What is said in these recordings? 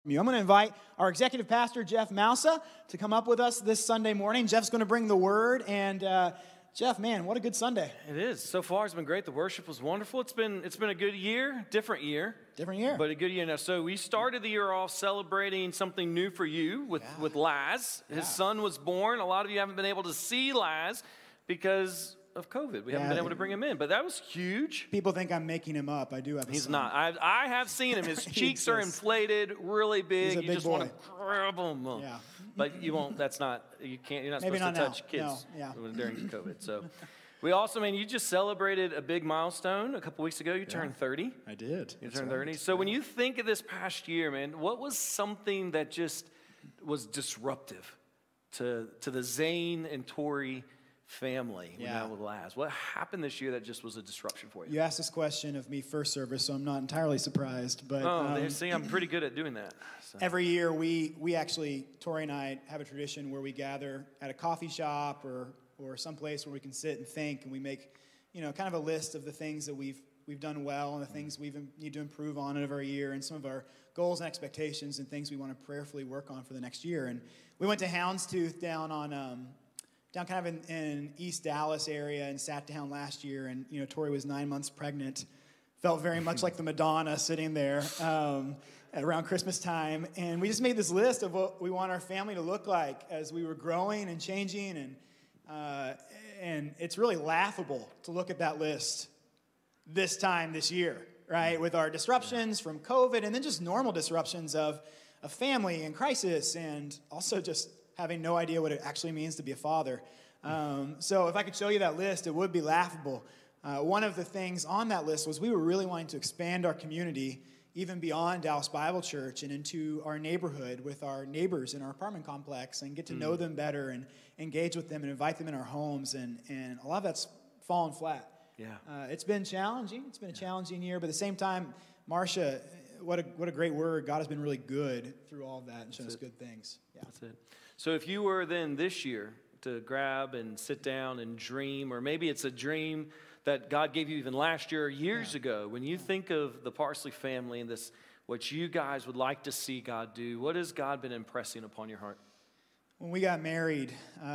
I'm going to invite our executive pastor, Jeff Mousa, to come up with us this Sunday morning. Jeff's going to bring the word, and Jeff, man, what a good Sunday. It is. So far, it's been great. The worship was wonderful. It's been a good year, different year. Different year. But a good year now. So we started the year off celebrating something new for you with Laz. His son was born. A lot of you haven't been able to see Laz because of COVID. We haven't been able to bring him in, but that was huge. People think I'm making him up. I do have a He's son. not. I have seen him. His cheeks are inflated, really big. He's a You big just boy. want to grab him. Yeah. But you won't. That's not. You can't. You're not Maybe supposed not to touch now. kids No, yeah. during COVID. So, we also, man, you just celebrated a big milestone a couple weeks ago. You turned 30. I did. You turned 30. So when you think of this past year, man, what was something that just was disruptive to the Zane and Tori family with Laz? What happened this year that just was a disruption for you? You asked this question of me first service, so I'm not entirely surprised. But see, I'm pretty good at doing that. So. Every year we actually, Tori and I have a tradition where we gather at a coffee shop or someplace where we can sit and think, and we make, kind of a list of the things that we've done well and the things we need to improve on over a year, and some of our goals and expectations and things we want to prayerfully work on for the next year. And we went to Houndstooth down kind of in East Dallas area and sat down last year, and Tori was 9 months pregnant. Felt very much like the Madonna sitting there around Christmas time, and we just made this list of what we want our family to look like as we were growing and changing, and it's really laughable to look at that list this time this year, right? With our disruptions from COVID, and then just normal disruptions of family and crisis, and also just having no idea what it actually means to be a father. So if I could show you that list, it would be laughable. One of the things on that list was we were really wanting to expand our community even beyond Dallas Bible Church and into our neighborhood with our neighbors in our apartment complex and get to know them better and engage with them and invite them in our homes. And a lot of that's fallen flat. Yeah. It's been challenging. It's been a challenging year. But at the same time, Marcia, what a great word. God has been really good through all of that and shown us good things. Yeah. That's it. So if you were then this year to grab and sit down and dream, or maybe it's a dream that God gave you even last year or years ago, when you think of the Parsley family and this, what you guys would like to see God do, what has God been impressing upon your heart? When we got married,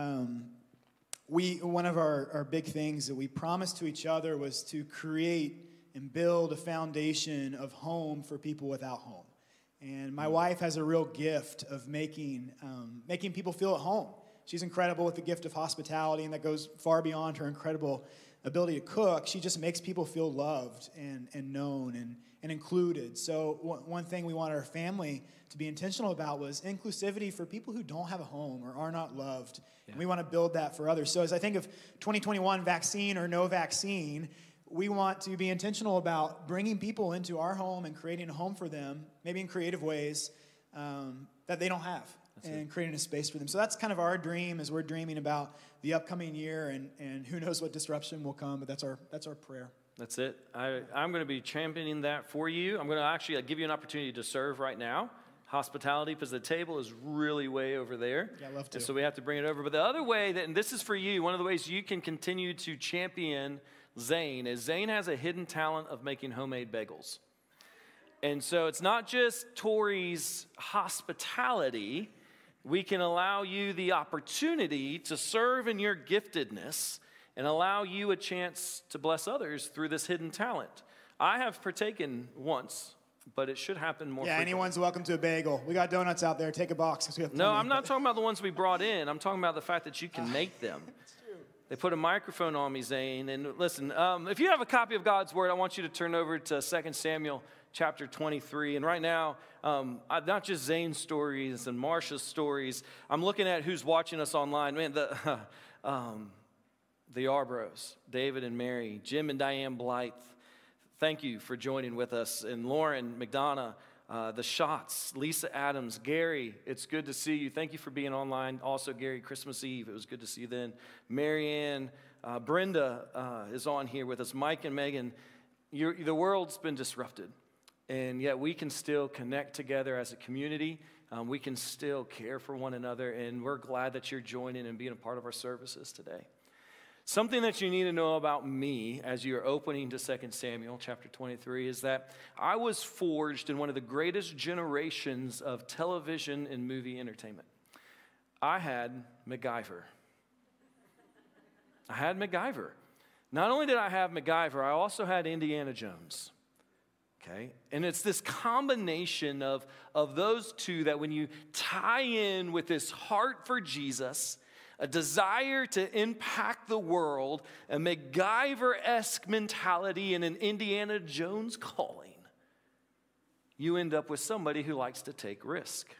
one of our big things that we promised to each other was to create and build a foundation of home for people without home. And my wife has a real gift of making people feel at home. She's incredible with the gift of hospitality, and that goes far beyond her incredible ability to cook. She just makes people feel loved and known and included. So one thing we wanted our family to be intentional about was inclusivity for people who don't have a home or are not loved. Yeah. And we want to build that for others. So as I think of 2021, vaccine or no vaccine, we want to be intentional about bringing people into our home and creating a home for them, maybe in creative ways that they don't have, and creating a space for them. So that's kind of our dream as we're dreaming about the upcoming year, and who knows what disruption will come, but that's our prayer. That's it. I'm going to be championing that for you. I'm going to actually give you an opportunity to serve right now. Hospitality, because the table is really way over there. Yeah, I'd love to. And so we have to bring it over. But the other way, and this is for you, one of the ways you can continue to champion Zane is Zane has a hidden talent of making homemade bagels. And so it's not just Tori's hospitality. We can allow you the opportunity to serve in your giftedness and allow you a chance to bless others through this hidden talent. I have partaken once, but it should happen more frequently. Anyone's welcome to a bagel. We got donuts out there. Take a box. 'Cause we have No, I'm not talking about the ones we brought in. I'm talking about the fact that you can make them. They put a microphone on me, Zane. And listen, if you have a copy of God's Word, I want you to turn over to 2 Samuel chapter 23. And right now, not just Zane's stories and Marcia's stories. I'm looking at who's watching us online. Man, the Yarbroughs, David and Mary, Jim and Diane Blythe. Thank you for joining with us. And Lauren McDonough, the Shots, Lisa Adams, Gary, it's good to see you. Thank you for being online. Also, Gary, Christmas Eve, it was good to see you then. Marianne, Brenda is on here with us. Mike and Megan, the world's been disrupted, and yet we can still connect together as a community. We can still care for one another, and we're glad that you're joining and being a part of our services today. Something that you need to know about me as you're opening to 2 Samuel chapter 23 is that I was forged in one of the greatest generations of television and movie entertainment. I had MacGyver. Not only did I have MacGyver, I also had Indiana Jones. Okay? And it's this combination of those two that when you tie in with this heart for Jesus, a desire to impact the world, a MacGyver-esque mentality, and an Indiana Jones calling, you end up with somebody who likes to take risk.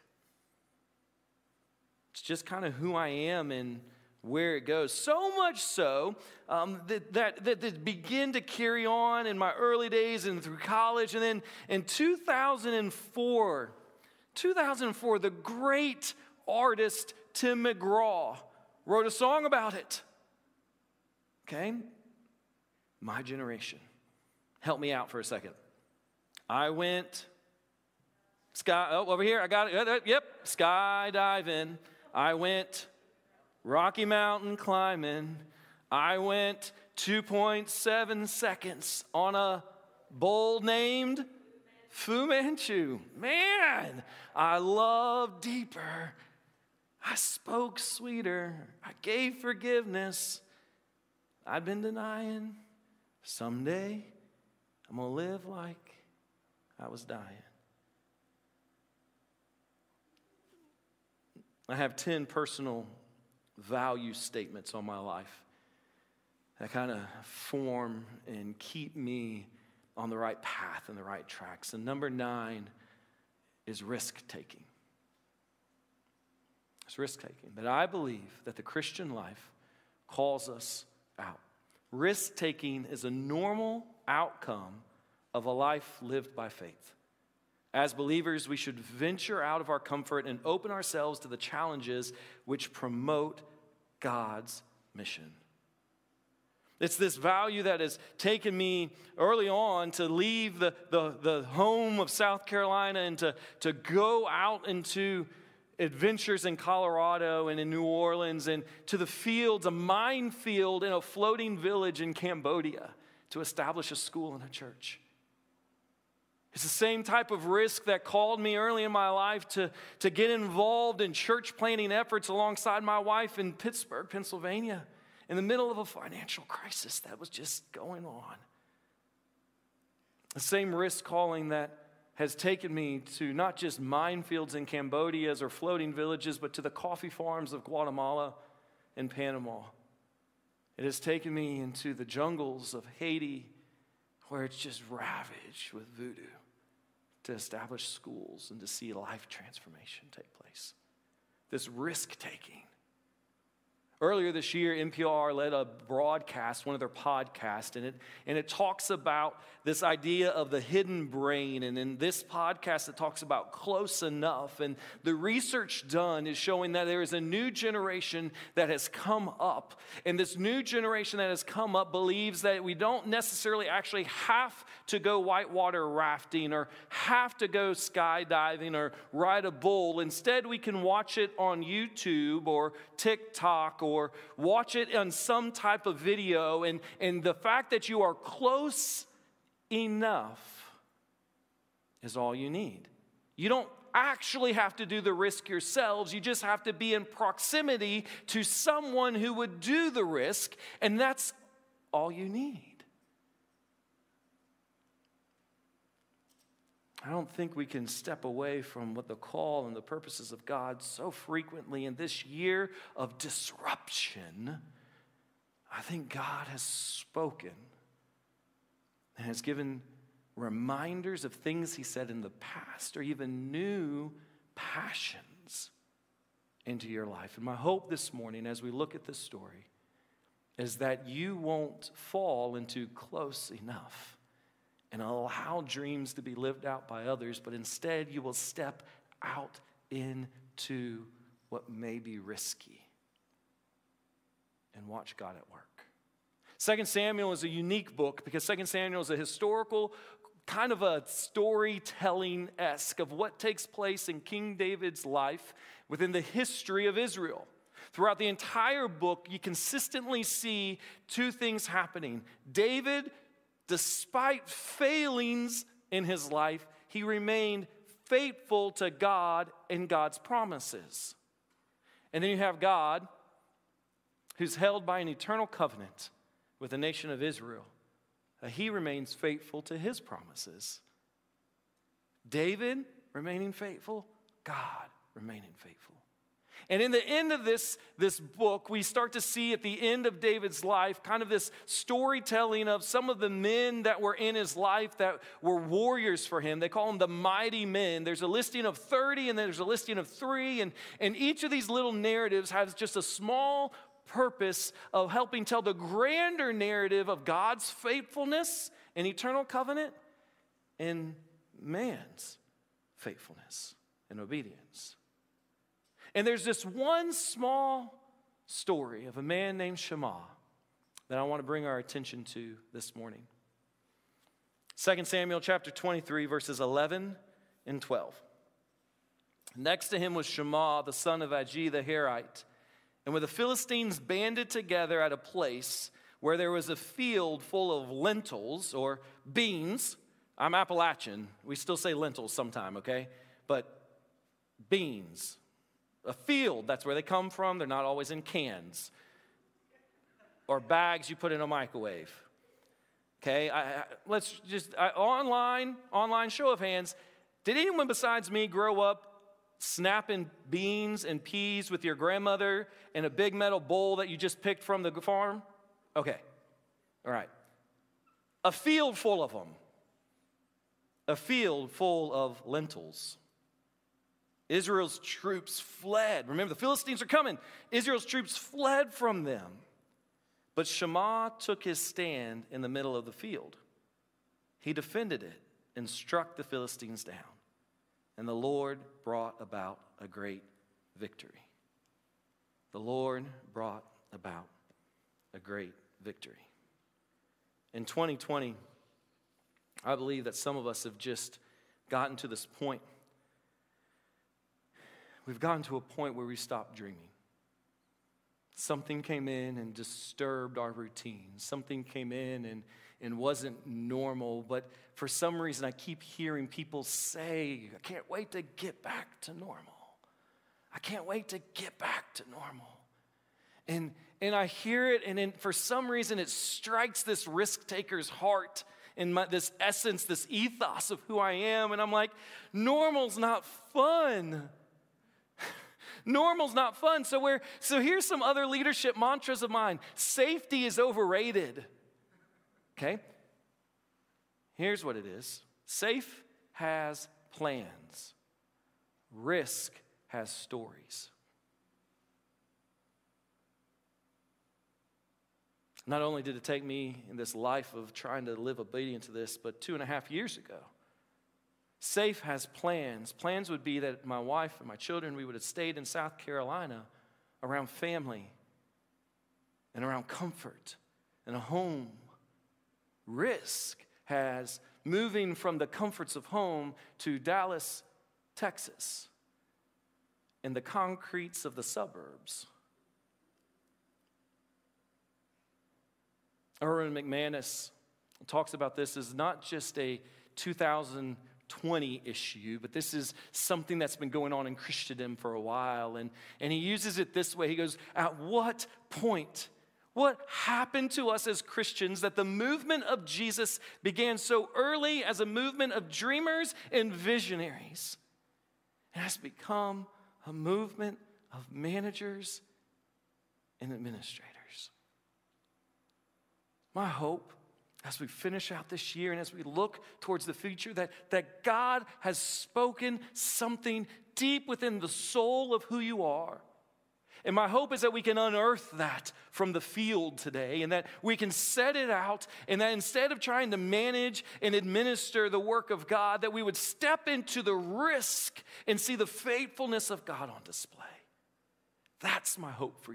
It's just kind of who I am and where it goes. So much so that began to carry on in my early days and through college. And then in 2004, the great artist Tim McGraw wrote a song about it. Okay? My generation. Help me out for a second. I went over here. I got it. Yep. Skydiving. I went Rocky Mountain climbing. I went 2.7 seconds on a bull named Fu Manchu. Man, I loved deeper. I spoke sweeter. I gave forgiveness. I'd been denying. Someday, I'm going to live like I was dying. I have 10 personal value statements on my life that kind of form and keep me on the right path and the right tracks. And number 9 is risk-taking. It's risk-taking. That I believe that the Christian life calls us out. Risk-taking is a normal outcome of a life lived by faith. As believers, we should venture out of our comfort and open ourselves to the challenges which promote God's mission. It's this value that has taken me early on to leave the home of South Carolina and to go out into adventures in Colorado and in New Orleans and to the fields, a minefield in a floating village in Cambodia to establish a school and a church. It's the same type of risk that called me early in my life to get involved in church planting efforts alongside my wife in Pittsburgh, Pennsylvania, in the middle of a financial crisis that was just going on. The same risk calling that has taken me to not just minefields in Cambodia or floating villages, but to the coffee farms of Guatemala and Panama. It has taken me into the jungles of Haiti, where it's just ravaged with voodoo, to establish schools and to see life transformation take place. This risk-taking. Earlier this year, NPR led a broadcast, one of their podcasts, and it talks about this idea of the hidden brain. And in this podcast, it talks about close enough. And the research done is showing that there is a new generation that has come up. And this new generation that has come up believes that we don't necessarily actually have to go whitewater rafting or have to go skydiving or ride a bull. Instead, we can watch it on YouTube or TikTok or watch it on some type of video, and the fact that you are close enough is all you need. You don't actually have to do the risk yourselves. You just have to be in proximity to someone who would do the risk, and that's all you need. I don't think we can step away from what the call and the purposes of God so frequently in this year of disruption. I think God has spoken and has given reminders of things he said in the past or even new passions into your life. And my hope this morning as we look at this story is that you won't fall into close enough and allow dreams to be lived out by others, but instead you will step out into what may be risky and watch God at work. 2 Samuel is a unique book because 2 Samuel is a historical, kind of a storytelling-esque of what takes place in King David's life within the history of Israel. Throughout the entire book, you consistently see two things happening. David, despite failings in his life, he remained faithful to God and God's promises. And then you have God, who's held by an eternal covenant with the nation of Israel. He remains faithful to his promises. David remaining faithful, God remaining faithful. And in the end of this book, we start to see at the end of David's life kind of this storytelling of some of the men that were in his life that were warriors for him. They call them the mighty men. There's a listing of 30 and there's a listing of 3. And each of these little narratives has just a small purpose of helping tell the grander narrative of God's faithfulness and eternal covenant and man's faithfulness and obedience. And there's this one small story of a man named Shammah that I want to bring our attention to this morning. 2 Samuel chapter 23, verses 11 and 12. Next to him was Shammah, the son of Agee the Herite. And when the Philistines banded together at a place where there was a field full of lentils or beans, I'm Appalachian, we still say lentils sometime, okay? But beans. A field, that's where they come from. They're not always in cans or bags you put in a microwave. Okay, let's just, online show of hands. Did anyone besides me grow up snapping beans and peas with your grandmother in a big metal bowl that you just picked from the farm? Okay, all right. A field full of them. A field full of lentils. Israel's troops fled. Remember, the Philistines are coming. Israel's troops fled from them. But Shammah took his stand in the middle of the field. He defended it and struck the Philistines down. And the Lord brought about a great victory. The Lord brought about a great victory. In 2020, I believe that some of us have just gotten to this point. We've gotten to a point where we stopped dreaming. Something came in and disturbed our routine. Something came in and wasn't normal. But for some reason, I keep hearing people say, I can't wait to get back to normal. I can't wait to get back to normal. And I hear it, and then for some reason, it strikes this risk-taker's heart in this essence, this ethos of who I am. And I'm like, normal's not fun. Normal's not fun. So here's some other leadership mantras of mine. Safety is overrated. Okay? Here's what it is. Safe has plans. Risk has stories. Not only did it take me in this life of trying to live obedient to this, but 2.5 years ago, Safe has plans. Plans would be that my wife and my children, we would have stayed in South Carolina around family and around comfort and a home. Risk has moving from the comforts of home to Dallas, Texas, in the concretes of the suburbs. Erwin McManus talks about this as not just a 2020 issue, but this is something that's been going on in Christendom for a while. And he uses it this way. He goes, at what point, what happened to us as Christians that the movement of Jesus began so early as a movement of dreamers and visionaries and has become a movement of managers and administrators? My hope as we finish out this year and as we look towards the future, that God has spoken something deep within the soul of who you are. And my hope is that we can unearth that from the field today and that we can set it out and that instead of trying to manage and administer the work of God, that we would step into the risk and see the faithfulness of God on display. That's my hope for you.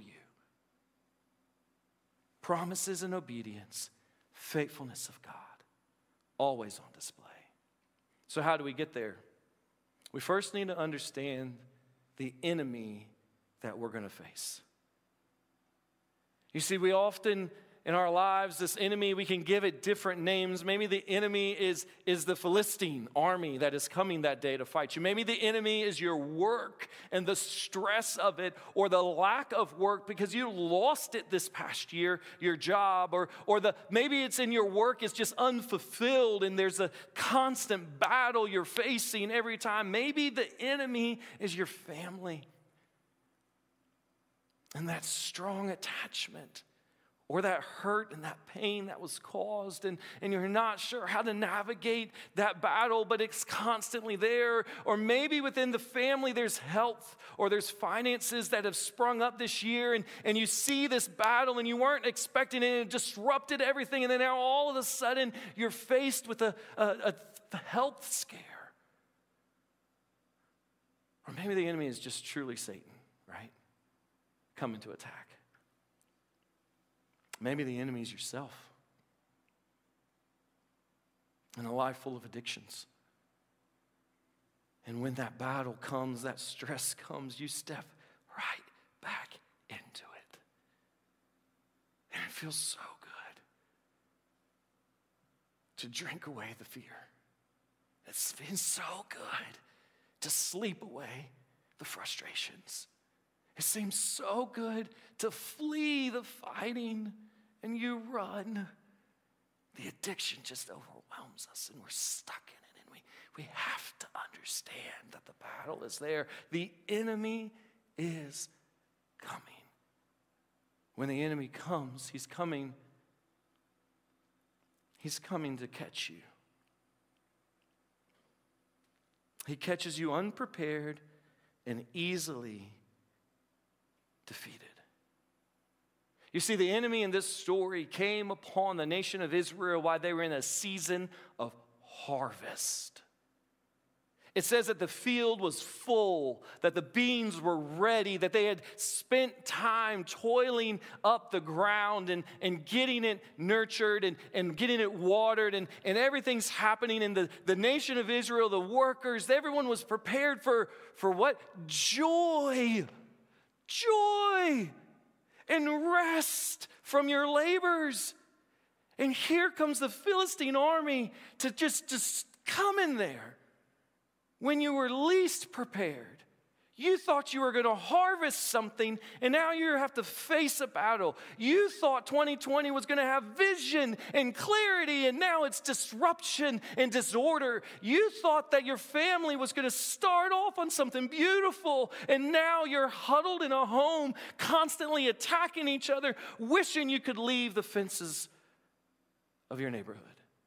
Promises and obedience. Faithfulness of God, always on display. So how do we get there? We first need to understand the enemy that we're going to face. You see, we often in our lives, this enemy, we can give it different names. Maybe the enemy is the Philistine army that is coming that day to fight you. Maybe the enemy is your work and the stress of it, or the lack of work because you lost it this past year, your job, or maybe it's in your work, it's just unfulfilled and there's a constant battle you're facing every time. Maybe the enemy is your family and that strong attachment, or that hurt and that pain that was caused, and you're not sure how to navigate that battle, but it's constantly there. Or maybe within the family there's health or there's finances that have sprung up this year, and you see this battle and you weren't expecting it, and it disrupted everything, and then now all of a sudden you're faced with a health scare. Or maybe the enemy is just truly Satan, right? Coming to attack. Maybe the enemy is yourself in a life full of addictions. And when that battle comes, that stress comes, you step right back into it. And it feels so good to drink away the fear. It's been so good to sleep away the frustrations. It seems so good to flee the fighting, and you run. The addiction just overwhelms us, and we're stuck in it, and we have to understand that the battle is there. The enemy is coming. When the enemy comes, he's coming to catch you. He catches you unprepared and easily defeated. You see, the enemy in this story came upon the nation of Israel while they were in a season of harvest. It says that the field was full, that the beans were ready, that they had spent time toiling up the ground and getting it nurtured and getting it watered, and everything's happening in the nation of Israel, the workers, everyone was prepared for what? Joy and rest from your labors. And here comes the Philistine army to just come in there when you were least prepared. You thought you were going to harvest something, and now you have to face a battle. You thought 2020 was going to have vision and clarity, and now it's disruption and disorder. You thought that your family was going to start off on something beautiful, and now you're huddled in a home, constantly attacking each other, wishing you could leave the fences of your neighborhood.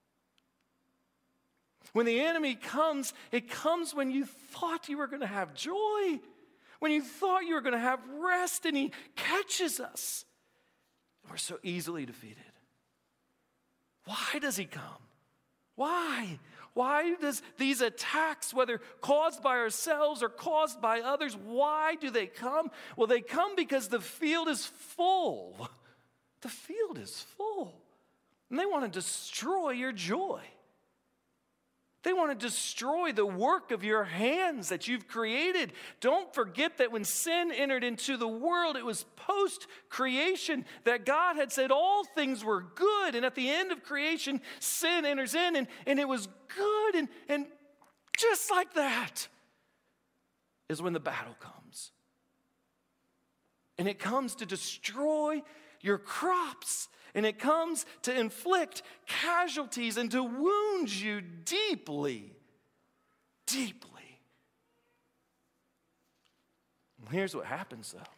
When the enemy comes, it comes when you thought you were going to have joy, when you thought you were going to have rest, and he catches us. We're so easily defeated. Why does he come? Why? Why does these attacks, whether caused by ourselves or caused by others, why do they come? Well, they come because the field is full. The field is full. And they want to destroy your joy. They want to destroy the work of your hands that you've created. Don't forget that when sin entered into the world, it was post-creation that God had said all things were good. And at the end of creation, sin enters in, and it was good. And just like that is when the battle comes. And it comes to destroy your crops. And it comes to inflict casualties and to wound you deeply, deeply. And here's what happens, though.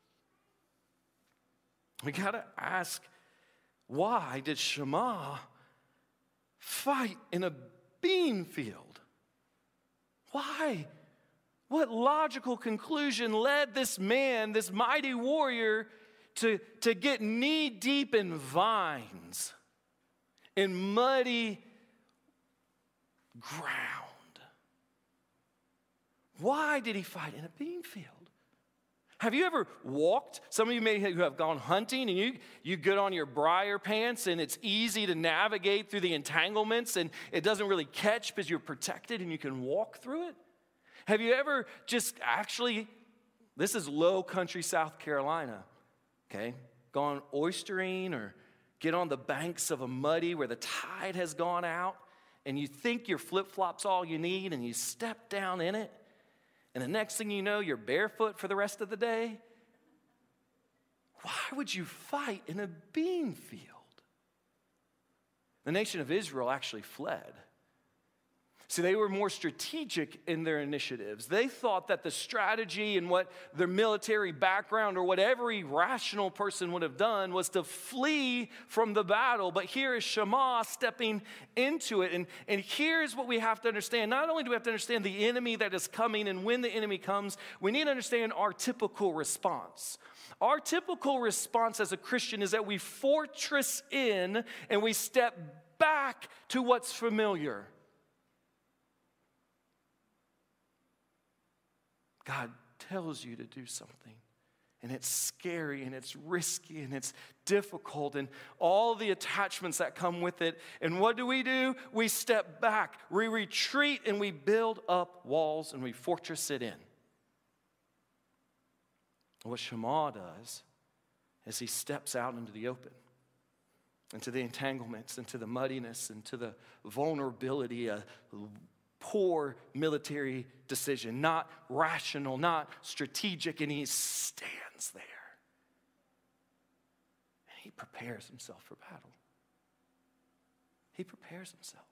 We got to ask, why did Shammah fight in a bean field? Why? What logical conclusion led this man, this mighty warrior, to get knee-deep in vines, in muddy ground? Why did he fight in a bean field? Have you ever walked? Some of you may have gone hunting, and you get on your briar pants, and it's easy to navigate through the entanglements, and it doesn't really catch because you're protected and you can walk through it. Have you ever just actually, this is low country South Carolina, okay? gone oystering or get on the banks of a muddy where the tide has gone out and you think your flip-flops all you need and you step down in it and the next thing you know, you're barefoot for the rest of the day? Why would you fight in a bean field? The nation of Israel actually fled. See, they were more strategic in their initiatives. They thought that the strategy and what their military background or what every rational person would have done was to flee from the battle. But here is Shammah stepping into it. And here's what we have to understand. Not only do we have to understand the enemy that is coming, and when the enemy comes, we need to understand our typical response. Our typical response as a Christian is that we fortress in and we step back to what's familiar. God tells you to do something, and it's scary, and it's risky, and it's difficult, and all the attachments that come with it. And what do? We step back, we retreat, and we build up walls, and we fortress it in. What Shammah does is he steps out into the open, into the entanglements, into the muddiness, into the vulnerability, poor military decision, not rational, not strategic, and he stands there. And he prepares himself for battle. He prepares himself.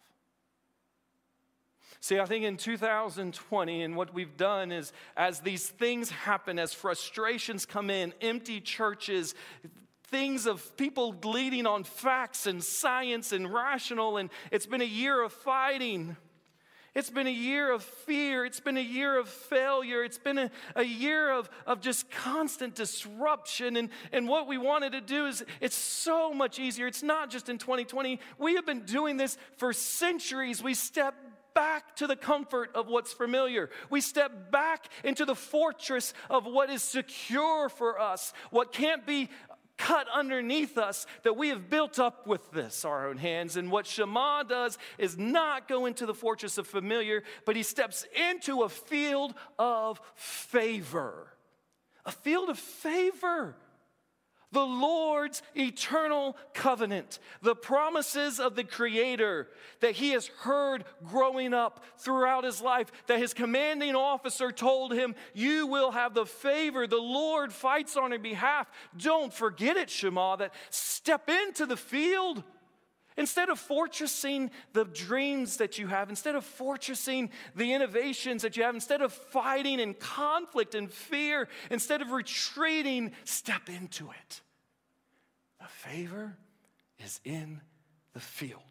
See, I think in 2020, and what we've done is, as these things happen, as frustrations come in, empty churches, things of people leading on facts and science and rational, and it's been a year of fighting. It's been a year of fear. It's been a year of failure. It's been a year of just constant disruption. And what we wanted to do is, it's so much easier. It's not just in 2020. We have been doing this for centuries. We step back to the comfort of what's familiar. We step back into the fortress of what is secure for us, what can't be cut underneath us, that we have built up with this, our own hands. And what Shammah does is not go into the fortress of familiar, but he steps into a field of favor. A field of favor. The Lord's eternal covenant, the promises of the Creator that he has heard growing up throughout his life, that his commanding officer told him, you will have the favor. The Lord fights on your behalf. Don't forget it, Shammah, that step into the field. Instead of fortressing the dreams that you have, instead of fortressing the innovations that you have, instead of fighting in conflict and fear, instead of retreating, step into it. The favor is in the field.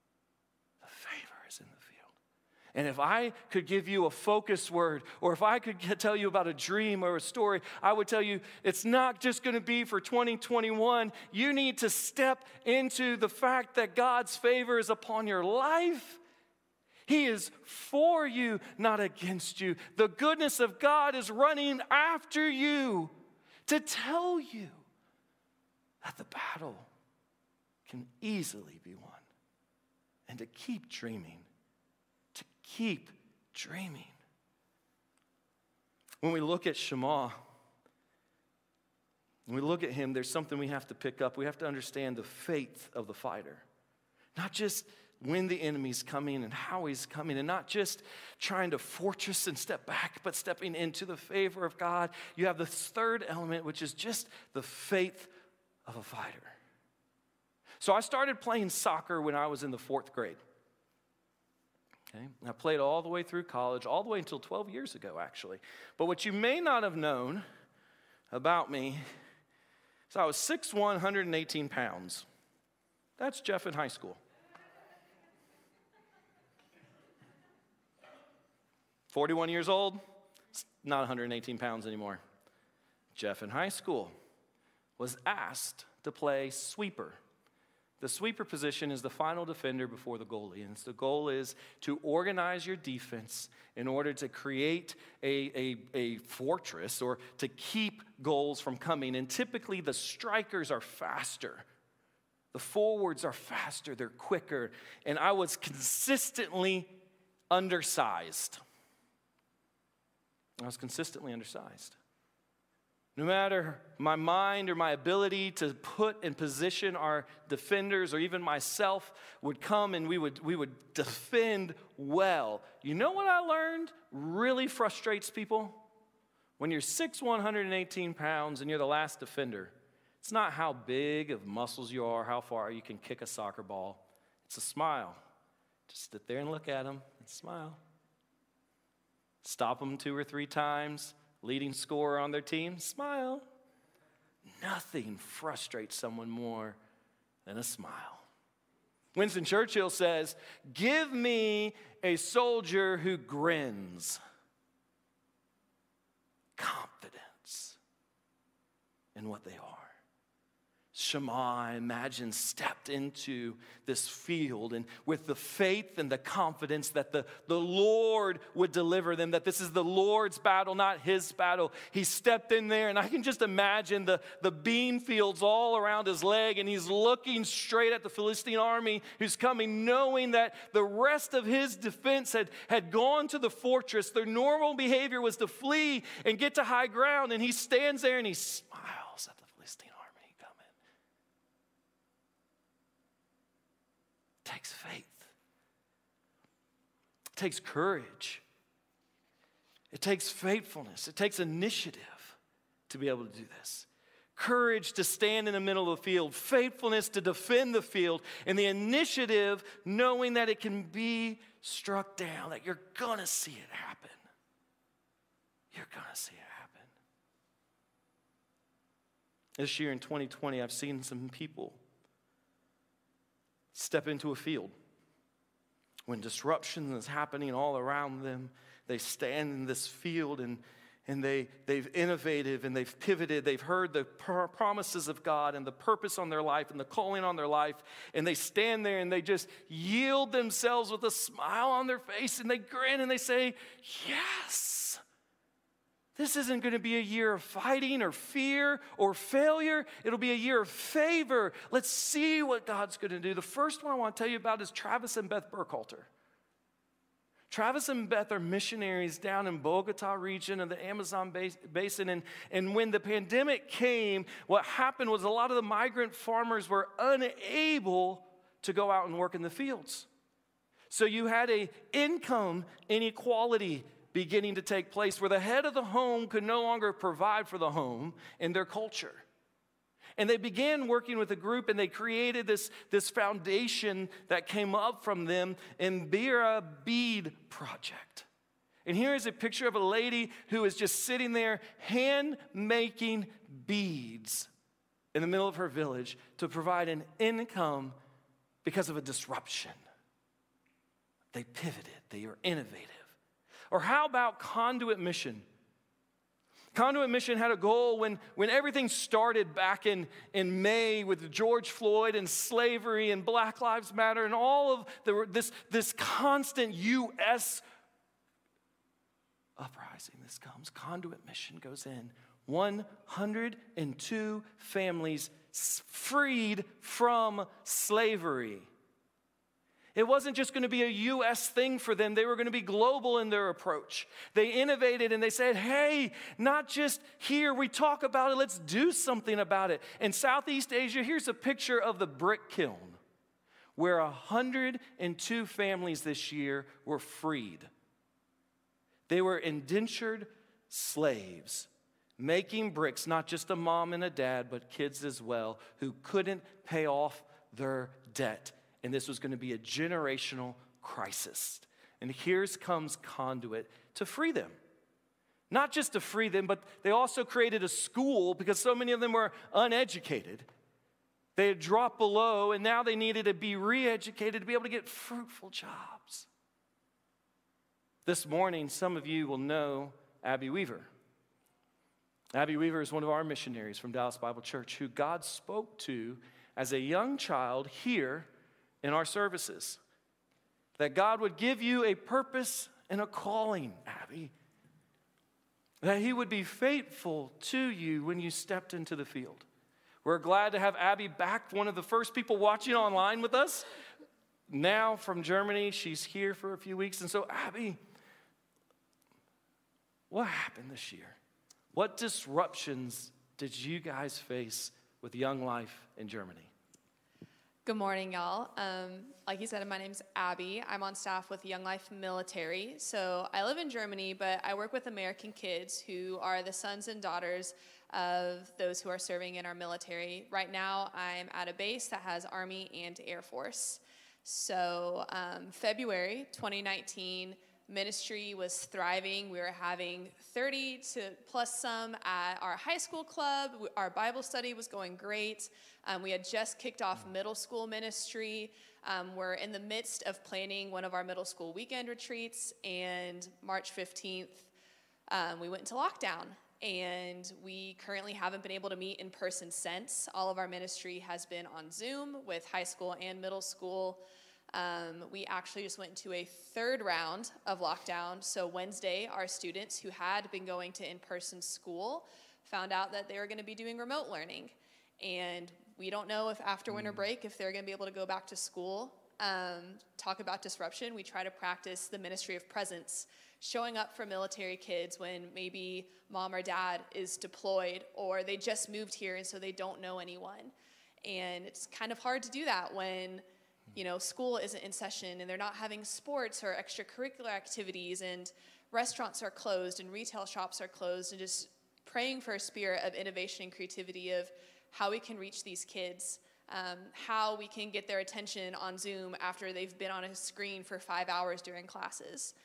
The favor is in the field. And if I could give you a focus word, or if I could tell you about a dream or a story, I would tell you it's not just going to be for 2021. You need to step into the fact that God's favor is upon your life. He is for you, not against you. The goodness of God is running after you to tell you that the battle can easily be won. And to keep dreaming. To keep dreaming. When we look at Shammah, when we look at him, there's something we have to pick up. We have to understand the faith of the fighter. Not just when the enemy's coming and how he's coming, and not just trying to fortress and step back, but stepping into the favor of God. You have the third element, which is just the faith of a fighter. So I started playing soccer when I was in the 4th grade. Okay? I played all the way through college, all the way until 12 years ago, actually. But what you may not have known about me is I was 6'1", 118 pounds. That's Jeff in high school. 41 years old, not 118 pounds anymore. Jeff in high school was asked to play sweeper. The sweeper position is the final defender before the goalie. And the goal is to organize your defense in order to create a fortress or to keep goals from coming. And typically the strikers are faster. The forwards are faster, they're quicker. And I was consistently undersized. I was consistently undersized. No matter my mind or my ability to put and position our defenders or even myself would come and we would defend well. You know what I learned really frustrates people? When you're 6'1", 118 pounds and you're the last defender, it's not how big of muscles you are, how far you can kick a soccer ball. It's a smile. Just sit there and look at them and smile. Stop them 2 or 3 times. Leading scorer on their team, smile. Nothing frustrates someone more than a smile. Winston Churchill says, "Give me a soldier who grins." Confidence in what they are. Shammah, I imagine, stepped into this field and with the faith and the confidence that the Lord would deliver them, that this is the Lord's battle, not his battle. He stepped in there, and I can just imagine the bean fields all around his leg, and he's looking straight at the Philistine army who's coming, knowing that the rest of his defense had gone to the fortress. Their normal behavior was to flee and get to high ground, and he stands there and he smiles at the Philistine army. It takes faith. It takes courage. It takes faithfulness. It takes initiative to be able to do this. Courage to stand in the middle of the field. Faithfulness to defend the field. And the initiative knowing that it can be struck down, that you're going to see it happen. You're going to see it happen. This year in 2020, I've seen some people step into a field. When disruption is happening all around them, they stand in this field and they've innovated and they've pivoted. They've heard the promises of God and the purpose on their life and the calling on their life. And they stand there and they just yield themselves with a smile on their face and they grin and they say, yes. This isn't going to be a year of fighting or fear or failure. It'll be a year of favor. Let's see what God's going to do. The first one I want to tell you about is Travis and Beth Burkhalter. Travis and Beth are missionaries down in Bogota region of the Amazon basin. And when the pandemic came, what happened was a lot of the migrant farmers were unable to go out and work in the fields. So you had an income inequality beginning to take place where the head of the home could no longer provide for the home in their culture. And they began working with a group and they created this foundation that came up from them, Mbira Bead Project. And here is a picture of a lady who is just sitting there hand making beads in the middle of her village to provide an income because of a disruption. They pivoted, they were innovative. Or how about Conduit Mission? Conduit Mission had a goal when everything started back in May with George Floyd and slavery and Black Lives Matter and all of this constant U.S. uprising. This comes. Conduit Mission goes in. 102 families freed from slavery. It wasn't just going to be a U.S. thing for them. They were going to be global in their approach. They innovated and they said, hey, not just here, we talk about it, let's do something about it. In Southeast Asia, here's a picture of the brick kiln where 102 families this year were freed. They were indentured slaves, making bricks, not just a mom and a dad, but kids as well, who couldn't pay off their debt. And this was going to be a generational crisis. And here comes Conduit to free them. Not just to free them, but they also created a school because so many of them were uneducated. They had dropped below, and now they needed to be re-educated to be able to get fruitful jobs. This morning, some of you will know Abby Weaver. Abby Weaver is one of our missionaries from Dallas Bible Church who God spoke to as a young child here in our services, that God would give you a purpose and a calling, Abby, that he would be faithful to you when you stepped into the field. We're glad to have Abby back, one of the first people watching online with us, now from Germany. She's here for a few weeks. And so, Abby, what happened this year? What disruptions did you guys face with Young Life in Germany? Good morning, y'all. Like you said, my name's Abby. I'm on staff with Young Life Military. So I live in Germany, but I work with American kids who are the sons and daughters of those who are serving in our military. Right now, I'm at a base that has Army and Air Force. So February 2019, ministry was thriving. We were having 30 to plus some at our high school club. Our Bible study was going great. We had just kicked off middle school ministry. We're in the midst of planning one of our middle school weekend retreats, and March 15th, we went into lockdown. And we currently haven't been able to meet in person since. All of our ministry has been on Zoom with high school and middle school. We actually just went into a third round of lockdown. So Wednesday, our students who had been going to in-person school found out that they were going to be doing remote learning. And we don't know if after winter break, if they're going to be able to go back to school. Talk about disruption. We try to practice the ministry of presence, showing up for military kids when maybe mom or dad is deployed or they just moved here and so they don't know anyone. And it's kind of hard to do that when, school isn't in session and they're not having sports or extracurricular activities and restaurants are closed and retail shops are closed, and just praying for a spirit of innovation and creativity of how we can reach these kids, how we can get their attention on Zoom after they've been on a screen for 5 hours during classes.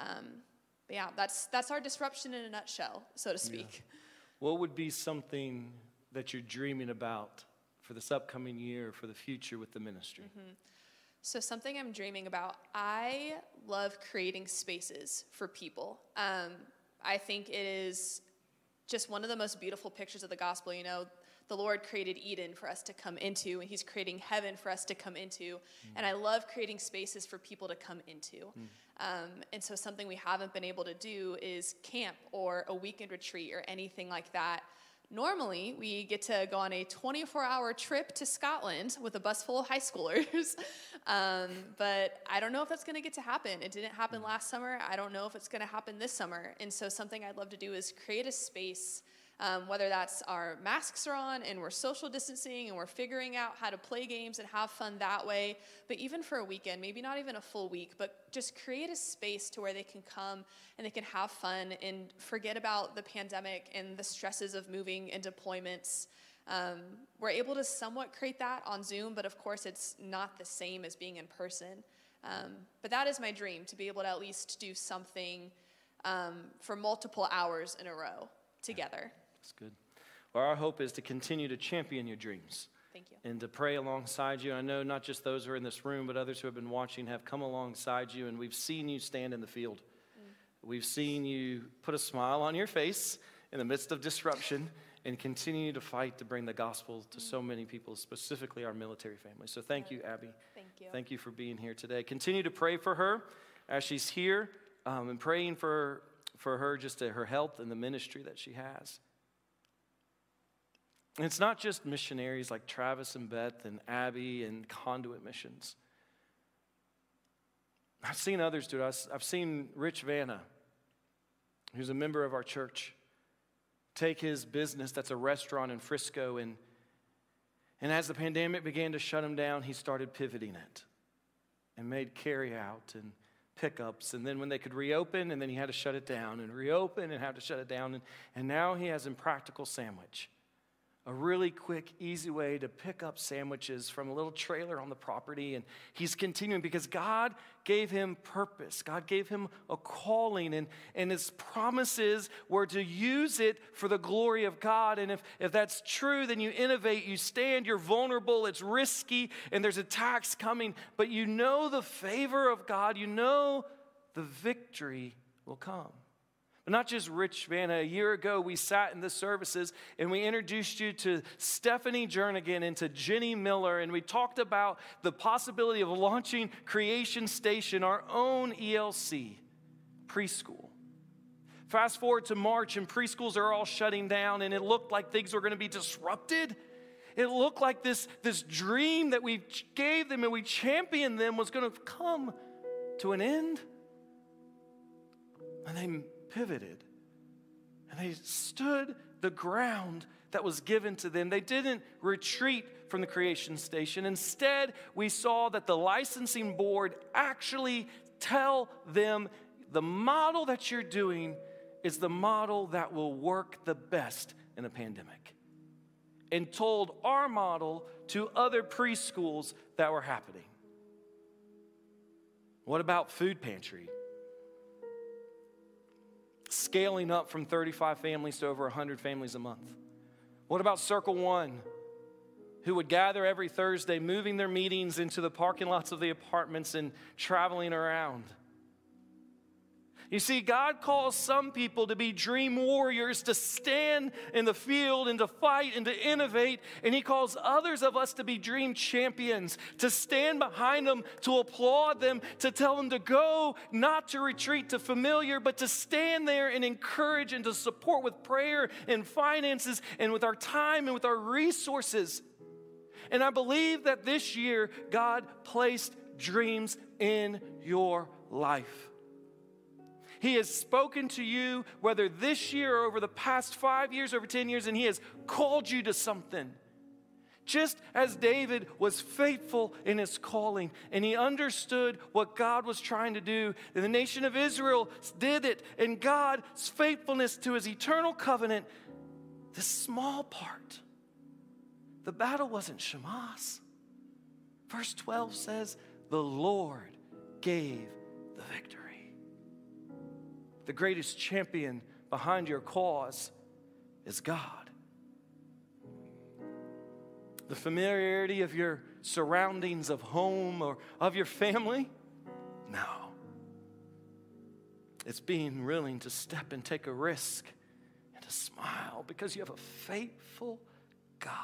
Yeah. That's our disruption in a nutshell, so to speak. Yeah. What would be something that you're dreaming about for this upcoming year, for the future with the ministry? Mm-hmm. So something I'm dreaming about, I love creating spaces for people. I think it is just one of the most beautiful pictures of the gospel. The Lord created Eden for us to come into, and he's creating heaven for us to come into. And I love creating spaces for people to come into. And so something we haven't been able to do is camp or a weekend retreat or anything like that. Normally, we get to go on a 24-hour trip to Scotland with a bus full of high schoolers. But I don't know if that's going to get to happen. It didn't happen last summer. I don't know if it's going to happen this summer. And so something I'd love to do is create a space, whether that's our masks are on and we're social distancing and we're figuring out how to play games and have fun that way. But even for a weekend, maybe not even a full week, but just create a space to where they can come and they can have fun and forget about the pandemic and the stresses of moving and deployments. We're able to somewhat create that on Zoom, but of course it's not the same as being in person. But that is my dream, to be able to at least do something for multiple hours in a row together. That's good. Well, our hope is to continue to champion your dreams. Thank you. And to pray alongside you. I know not just those who are in this room, but others who have been watching have come alongside you, and we've seen you stand in the field. We've seen you put a smile on your face in the midst of disruption and continue to fight to bring the gospel to so many people, specifically our military family. So thank you, Abby. Thank you. Thank you for being here today. Continue to pray for her as she's here, and praying for her, just her health and the ministry that she has. And it's not just missionaries like Travis and Beth and Abby and Conduit Missions. I've seen others do it. I've seen Rich Vanna, who's a member of our church, take his business that's a restaurant in Frisco, and as the pandemic began to shut him down, he started pivoting it and made carry out and pickups. And then when they could reopen, and then he had to shut it down and reopen and have to shut it down. And now he has Impractical Sandwich, a really quick, easy way to pick up sandwiches from a little trailer on the property. And he's continuing because God gave him purpose. God gave him a calling, and his promises were to use it for the glory of God. And if that's true, then you innovate, you stand, you're vulnerable, it's risky, and there's attacks coming. But you know the favor of God, you know the victory will come. But not just Rich Vanna. A year ago, we sat in the services and we introduced you to Stephanie Jernigan and to Jenny Miller, and we talked about the possibility of launching Creation Station, our own ELC preschool. Fast forward to March, and preschools are all shutting down, and it looked like things were going to be disrupted. It looked like this dream that we gave them and we championed them was going to come to an end. And they pivoted, And they stood the ground that was given to them. They didn't retreat from the creation station. Instead, we saw that the licensing board actually tell them the model that you're doing is the model that will work the best in a pandemic. And told our model to other preschools that were happening. What about food pantry? Scaling up from 35 families to over 100 families a month. What about Circle One, who would gather every Thursday, moving their meetings into the parking lots of the apartments and traveling around? You see, God calls some people to be dream warriors, to stand in the field and to fight and to innovate. And He calls others of us to be dream champions, to stand behind them, to applaud them, to tell them to go, not to retreat to familiar, but to stand there and encourage and to support with prayer and finances and with our time and with our resources. And I believe that this year, God placed dreams in your life. He has spoken to you, whether this year or over the past 5 years, over 10 years, and He has called you to something. Just as David was faithful in his calling, and he understood what God was trying to do, and the nation of Israel did it, and God's faithfulness to His eternal covenant, this small part, the battle wasn't Shema's. Verse 12 says, the Lord gave the victory. The greatest champion behind your cause is God. The familiarity of your surroundings of home or of your family? No. It's being willing to step and take a risk and to smile because you have a faithful God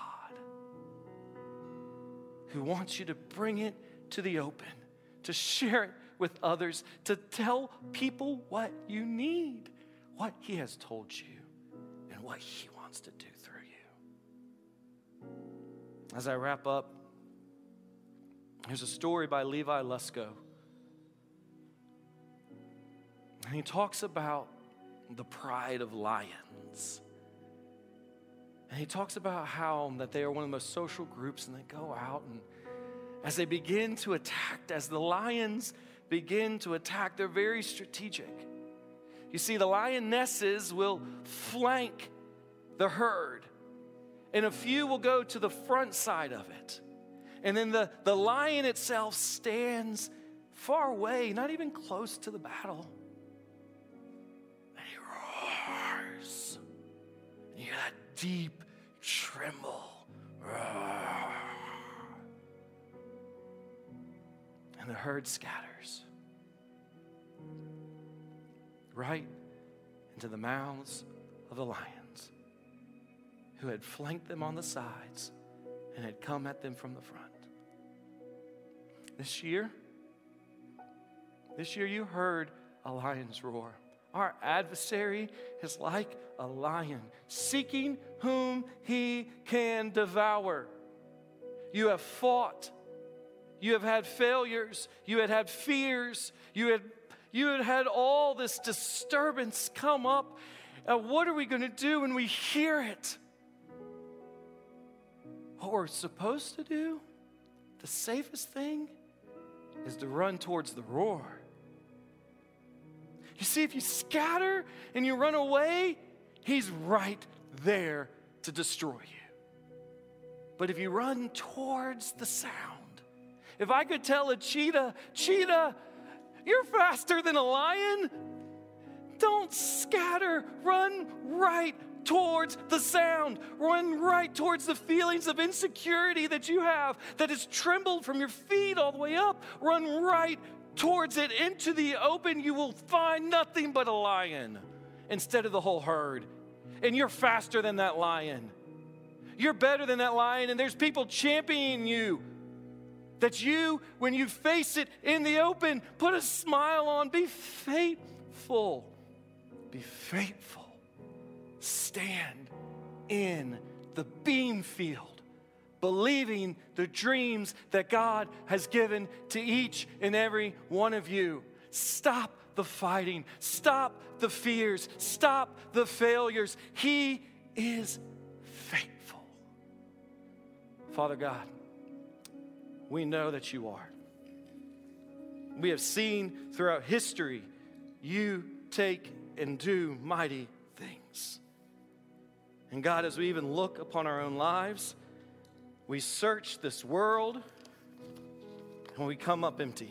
who wants you to bring it to the open, to share it with others, to tell people what you need, what He has told you, and what He wants to do through you. As I wrap up, there's a story by Levi Lusko. And he talks about the pride of lions. And he talks about how that they are one of the most social groups, and they go out, and as they begin to attack, as the lions begin to attack, they're very strategic. You see, the lionesses will flank the herd, and a few will go to the front side of it. And then the lion itself stands far away, not even close to the battle. And he roars. And you hear that deep tremble. Roar. And the herd scatters right into the mouths of the lions who had flanked them on the sides and had come at them from the front. This year you heard a lion's roar. Our adversary is like a lion, seeking whom he can devour. You have fought. You have had failures. You had had fears. You had had all this disturbance come up. What are we going to do when we hear it? What we're supposed to do, the safest thing, is to run towards the roar. You see, if you scatter and you run away, he's right there to destroy you. But if you run towards the sound, if I could tell a cheetah, you're faster than a lion. Don't scatter. Run right towards the sound. Run right towards the feelings of insecurity that you have, that has trembled from your feet all the way up. Run right towards it into the open. You will find nothing but a lion instead of the whole herd. And you're faster than that lion. You're better than that lion, and there's people championing you. That you, when you face it in the open, put a smile on. Be faithful. Be faithful. Stand in the bean field, believing the dreams that God has given to each and every one of you. Stop the fighting. Stop the fears. Stop the failures. He is faithful. Father God, we know that you are. We have seen throughout history you take and do mighty things. And God, as we even look upon our own lives, we search this world and we come up empty.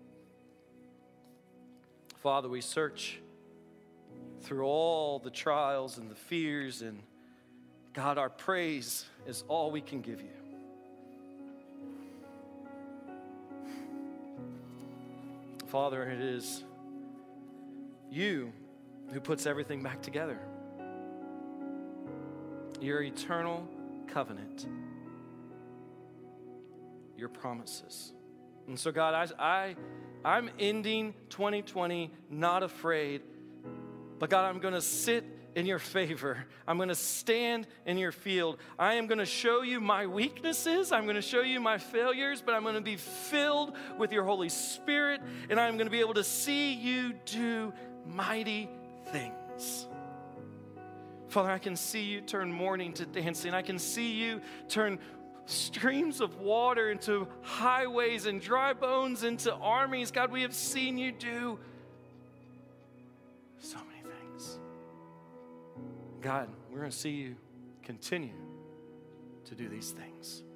Father, we search through all the trials and the fears, and God, our praise is all we can give you. Father, it is you who puts everything back together. Your eternal covenant, your promises. And so, God, I'm ending 2020 not afraid, but God, I'm going to sit in your favor. I'm going to stand in your field. I am going to show you my weaknesses. I'm going to show you my failures, but I'm going to be filled with your Holy Spirit, and I'm going to be able to see you do mighty things. Father, I can see you turn mourning to dancing. I can see you turn streams of water into highways and dry bones into armies. God, we have seen you do so many things. God, we're going to see you continue to do these things.